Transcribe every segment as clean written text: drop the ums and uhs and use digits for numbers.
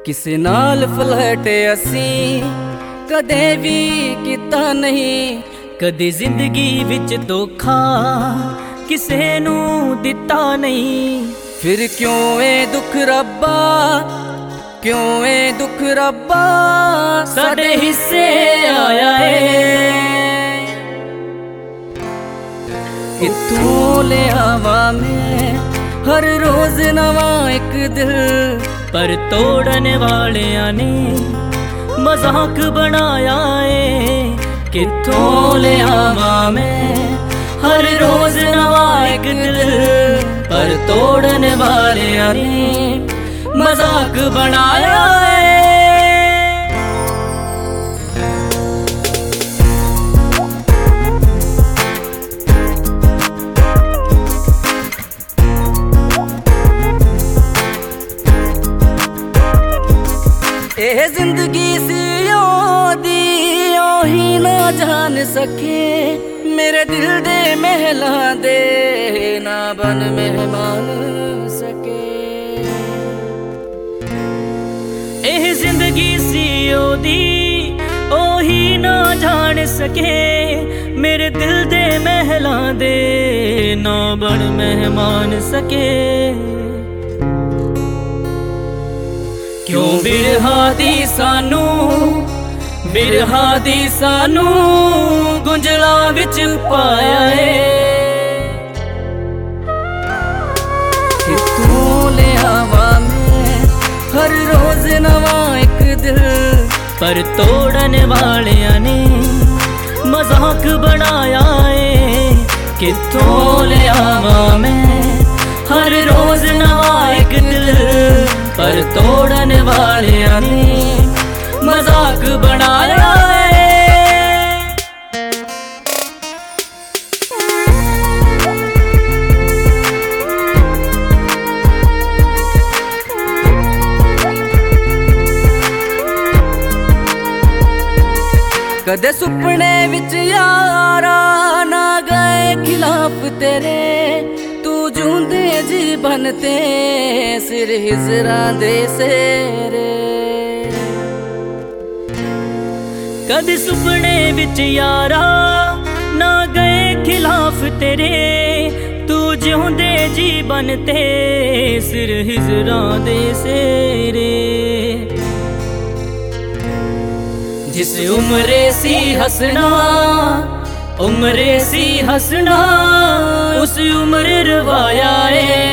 ਕਿਸੇ ਨਾਲ ਫਲਰਟ ਅਸੀਂ ਕਦੇ ਵੀ ਕੀਤਾ ਨਹੀਂ, ਕਦੇ ਜ਼ਿੰਦਗੀ ਵਿੱਚ ਧੋਖਾ ਕਿਸੇ ਨੂੰ ਦਿੱਤਾ ਨਹੀਂ। ਫਿਰ ਕਿਉਂ ਏ ਦੁੱਖ ਰੱਬਾ, ਕਿਉਂ ਏ ਦੁੱਖ ਰੱਬਾ ਸਾਡੇ ਹਿੱਸੇ ਆਇਆ ਏ। ਕਿੱਥੋਂ ਲਿਆਵਾਂ ਮੈਂ ਹਰ ਰੋਜ਼ ਨਵਾਂ ਇੱਕ ਦਿਲ, ਪਰ ਤੋੜਨ ਵਾਲਿਆਂ ਨੇ ਮਜ਼ਾਕ ਬਣਾਇਆ ਏ। ਕਿੱਥੋਂ ਲਿਆਵਾਂ ਮੈਂ ਹਰ ਰੋਜ਼ ਨਵਾਂ ਇੱਕ ਦਿਲ, ਪਰ ਤੋੜਨ ਵਾਲਿਆਂ ਨੇ ਮਜ਼ਾਕ ਬਣਾਇਆ ਏ। ਇਹ ਜ਼ਿੰਦਗੀ ਸੀ ਉਹਦੀ, ਉਹੀ ਨਾ ਜਾਣ ਸਕੇ ਮੇਰੇ ਦਿਲ ਦੇ ਮਹਿਲਾਂ ਦੇ ਨਾ ਬਣ ਮਹਿਮਾਨ ਸਕੇ। ਇਹ ਜ਼ਿੰਦਗੀ ਸੀ ਉਹਦੀ, ਉਹੀ ਨਾ ਜਾਣ ਸਕੇ ਮੇਰੇ ਦਿਲ ਦੇ ਮਹਿਲਾਂ ਦੇ ਨਾ ਬਣ ਮਹਿਮਾਨ ਸਕੇ। ਕਿਉਂ ਬਿਰਹਾ ਦੀ ਸਾਨੂੰ, ਬਿਰਹਾ ਦੀ ਸਾਨੂੰ ਗੁੰਝਲਾਂ ਵਿੱਚ ਪਾਇਆ ਏ। ਕਿੱਥੋਂ ਲਿਆਵਾਂ ਮੈਂ ਹਰ ਰੋਜ਼ ਨਵਾਂ ਇੱਕ ਦਿਲ, ਪਰ ਤੋੜਨ ਵਾਲਿਆਂ ਨੇ ਮਜ਼ਾਕ ਬਣਾਇਆ ਏ। ਕਿੱਥੋਂ ਲਿਆਵਾਂ ਮੈਂ ਹਰ ਰੋਜ਼ ਨਵਾਂ ਇੱਕ ਦਿਲ, ਪਰ ਤੋੜਨ ਵਾਲਿਆਂ ਨੇ ਮਜ਼ਾਕ ਬਣਾਇਆ ਏ। ਕਦੇ ਸੁਪਨੇ ਵਿੱਚ ਯਾਰਾ ਨਾ ਗਏ ਖਿਲਾਫ ਤੇਰੇ, ਤੂੰ ਜੂੰਦੇ ਜੀਵਨ ਤੇ ਸਿਰ ਹਿਜਰਾਂ ਦੇ ਸੇਰੇ। ਕਦੇ ਸੁਪਨੇ ਵਿੱਚ ਯਾਰਾ ਨਾ ਗਏ ਖਿਲਾਫ ਤੇਰੇ, ਤੂੰ ਜਿਉਂਦੇ ਜੀਵਨ ਤੇ ਸਿਰ ਹਿਜਰਾਂ ਦੇ ਸੇਰੇ। ਜਿਸ ਉਮਰੇ ਸੀ ਹੱਸਣਾ, ਉਮਰੇ ਸੀ ਹੱਸਣਾ ਉਸ ਉਮਰ ਰਵਾਇਆ ਏ।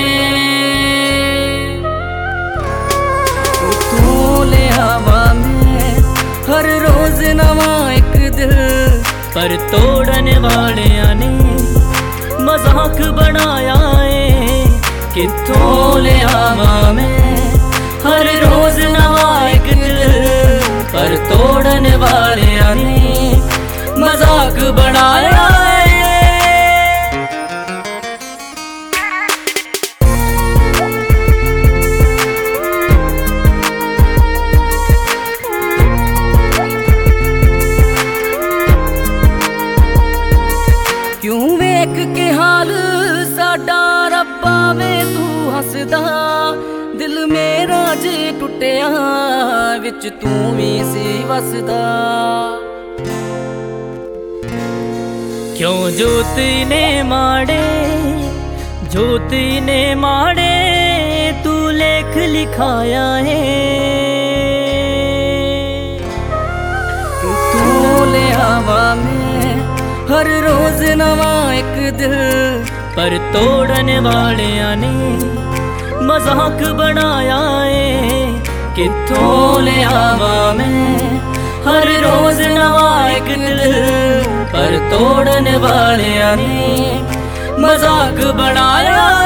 ਤੂੰ ਲਿਆਵਾਂ ਮੈਂ ਹਰ ਰੋਜ਼ ਨਵਾਂ ਇੱਕ ਦਿਲ, ਪਰ ਤੋੜਨ ਵਾਲਿਆਂ ਨੇ ਮਜ਼ਾਕ ਬਣਾਇਆ ਏ। ਕਿੱਥੋਂ ਲਿਆਵਾਂ ਮੈਂ ਹਰ ਰੋਜ਼ ਨਵਾਂ ਇੱਕ ਦਿਲ, ਪਰ ਤੋੜਨ ਵਾਲਿਆਂ ਨੇ ਮਜ਼ਾਕ ਬਣਾਇਆ ਏ। ਕਿਉਂ ਵੇਖ ਕੇ ਹਾਲ ਸਾਡਾ ਰੱਬਾ ਵੇ ਤੂੰ ਹੱਸਦਾ, ਦਿਲ ਮੇਰਾ ਜੇ ਟੁੱਟਿਆ ਵਿੱਚ ਤੂੰ ਵੀ ਸੀ ਵਸਦਾ। ਕਿਉਂ ਜੋਤੀ ਨੇ ਮਾੜੇ, ਜੋਤੀ ਨੇ ਮਾੜੇ ਤੂੰ ਲੇਖ ਲਿਖਾਇਆ ਏ। ਤੂੰ ਲਿਆਵਾਂ ਮੈਂ ਹਰ ਰੋਜ਼ ਨਵਾਂ ਇੱਕ ਦਿਲ, ਪਰ ਤੋੜਨ ਵਾਲਿਆਂ ਨੇ ਮਜ਼ਾਕ ਬਣਾਇਆ ਏ। ਕਿੱਥੋਂ ਲਿਆਵਾਂ ਮੈਂ ਹਰ ਰੋਜ਼ ਨਵਾਂ ਇੱਕ ਦਿਲ, ਪਰ ਤੋੜਨ ਵਾਲਿਆਂ ਨੇ ਮਜ਼ਾਕ ਬਣਾਇਆ।